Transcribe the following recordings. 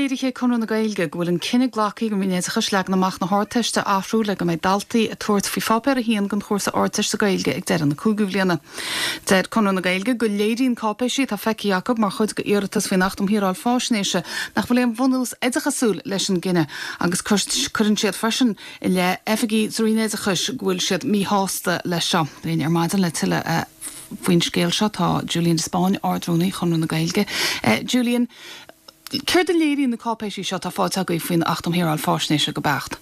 léiriché chun na gailge bhfuil an cinenne glaí go mine chus le naach na háteiste áhrú le go méid daltaí a tuairt fi fáper a híon gon chósa áteiste gailge ag dean na cúgahblianana. Deir chun na gailge go léirín cápéisi tá feici Jacob mar chud go iiritas fi nachtam híráil fásnéise nach bhfuil éon bhús éidechasúil leis an gine agus chuann siad freisin I le efigí zoínéide chus ghfuil siad mí hásta leis seo. Réon ar maidan le tuile faoin scéal seo tá Julian de Spáin ardrúnaí chun na gailge. Julian, Cur de léirí na cápéisi seo tá fáte go faoin achtam híráil fásnéise go becht.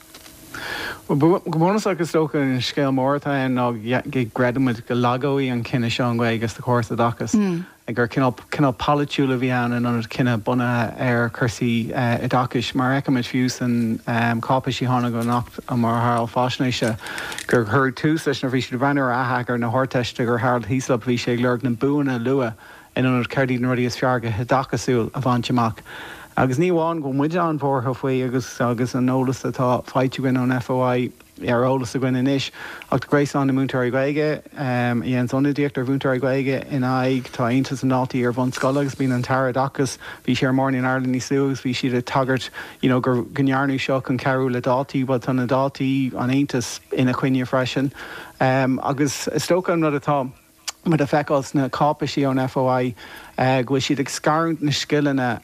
Gomónas agus tócha in scéal mórta ná gradamid go lagóí an cinenne seo an gcuid agus de chóirsa dachas. Ag gur cinál palitiúla bhí an an cinenne buna ar chusaí I dachas mar eicimiid fiús an cápéisi hána go nacht a mar Harald fásnéise gur chur túús leis na bhí si bhainir athe gur na háteiste gur Harald híslap bhí sé leir na buanna lua in an ceirdí na ruí is fearga dachasúil a bhaintteach. Agus níháin go muide an bhórtha faoi agus an nólas atá fáitiúin an FOI ar ólas a gin inis ach grééis an na múntarí gaige íon sonadíochttar bhúntarí gaige in aig tá aontas an nátaí ar bhain scolagus bíon an tara dachas bhí sé mórna in Ireland ní suúgus bhí siad a tagart gur gnearnú seo an ceú le dátaí bud tan na dátaí an aontas ina chuine freisin agus is tócha an rud atá mar a feicáils na cápéisi an FOI gfuil siad ag scarúnt na skillne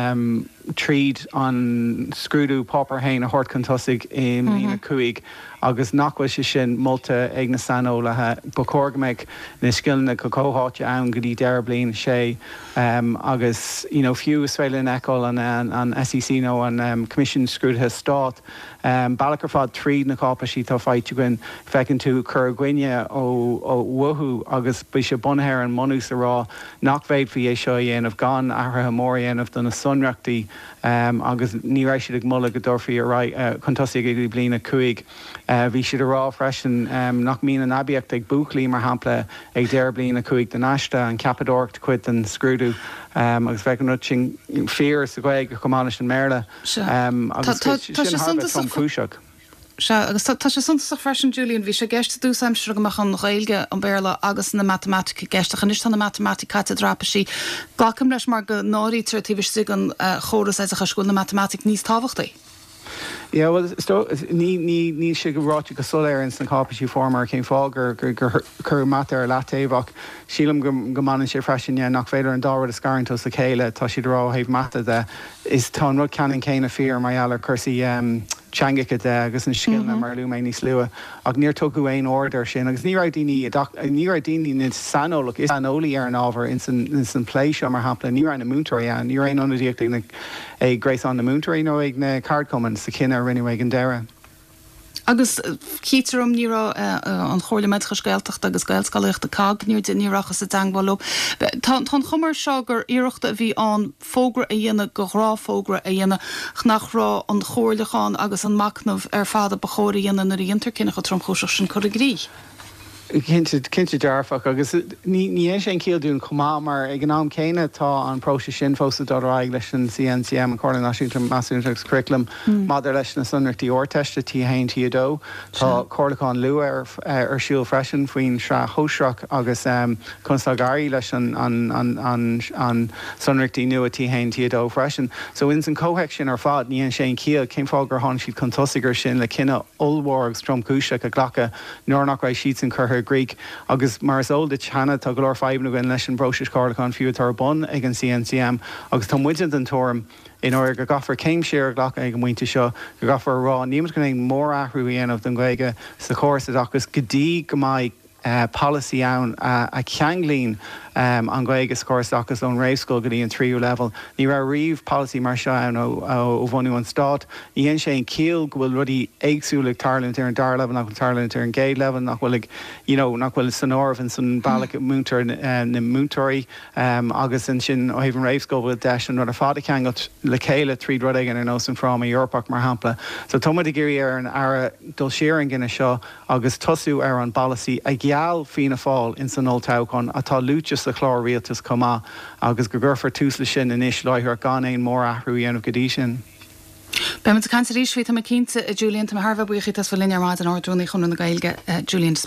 tríd an scrúdú popper hain a hort contusig in lína cuaig agus nachfuil se sin molta ag na sanólathe bocórgameid na skillne go cóháte ann go dtí deir blian sé agus fiú sfeile eáil an SEC nó an Commission Scrúdthe Stát bailachar fád tríd na cápéisi tá fáite gin fecinn tú chur gcuine ó wuthú agus bu se bunthir an monús a rá nachmhéid fi é seo dhéanamh gan athe mór dhéanamh don na sunreachtaí agus ní raibh siad ag mulla go dtorfií chuntosí go bliana cuaig. Bhí siad a rá freisin nach mín an abiacht ag buchlaí mar hampla ag deir bliana cuaig den naiste an capadort chuid an scrúdú agus bheith an sin fear sa gcuig go chumáis an méle agus sin Harbh Tom Cúiseach. Agus tá sé sunta freisin Julian bhí sé gceiste dúsáimsre goach an réilge an béla agus na matematica geisteach níos na matematica catedrapaí gacham leis mar go náítar tíbhir si an choras a scoil na matematic níos táhachttaí. Yeah, well, ní sé go ráte go soléir in san cápéisi formar cén fágur gur matar latéhach sílam go manan sé freisin nach féidir an dáhar a scarinto sa chéile tá siad rá héh mata de is tá rud cean céine fear mar eall chusaí teangacha de agus an skillne mar luú mé níos lua ag níor tugu éon order sin agus ní daoine ní sanolach is anolaí ar an ábhar in san pléisio mar hapla ní na múntarí an ní raon anadíocht ag grééis an na múntarí nó ag na cardcommon sa cinenne rinne an deire. Agus cítarm nírá an chóirlameid scéalteach agus gailscalaíocht a cágniú de níracha sa dangbalú. Tá chumar seo gur iireachta a bhí an fógra a dhéana go rá fógra a dhéana nachrá an chóirlaáin agus an macnamh ar fád a bachóirí dhéana na íontar cinenne go tromchúiseach sin chorigrí. Cinnte dearfach agus ní é sé cíalún chumá mar ag an ná céine tá an próise sin fósa doráig leis an CNCM an Coordination Mathematics Curriculum madidir leis na sunirtaí orteiste tí hain tíadó tá chorlaáin lu ar siúil freisin faoin se hósreach agus constagáí leis an sunirtaí nua tí hain tíadó freisin. So in san cóheic sin ar fád níon sé cíal céim fágur hán siad contosigur sin le cinenne olmhórg Tom Cúiseach a ghlacha nóir nach raibh siad an chuthair Greek agus mar sol de chana tá glór 5 na gin leis an broses cálaán fiú tar bon ag an CNCM agus tá muid an tom in order go gafar céim séar ghlacha ag an muinte seo go gafar rá nímas gan éon mór ahrú dhéanamh don gaige sa chóirsa agus go dtí go mbeidh policy ann a ceanglín an gaige scóirteachas ón réifscoil go dtí an tríú level. Ní ra riomh policy mar seo ann ó bhhainú an stát. Íon sé an cíal go bhfuil rudí éagsúla tarlint ar an dar level nach tarlint ar an géad level nach bhfuil san ámh an san bailach múntar na múntarí agus an sin ó héhann réifscoil bhfuil deis an rud a fád ceangat le chéile tríd rud aigen ar nó san frám a Eorpach mar hampla. So tomad i géirí ar an ara dul séaran gine seo agus tosú ar an policy a gheall fina fáil in san oltáchán atá lúteas a chlár rialtas comá agus go ggurfar túsla sin inis láithir gan éon mór ahrú dhéanamh go dtí sin. Be man cancer rísví a cínta Julian Harbh buchaí tas bhfuil linear máid an áúnaí chun na gailge Julian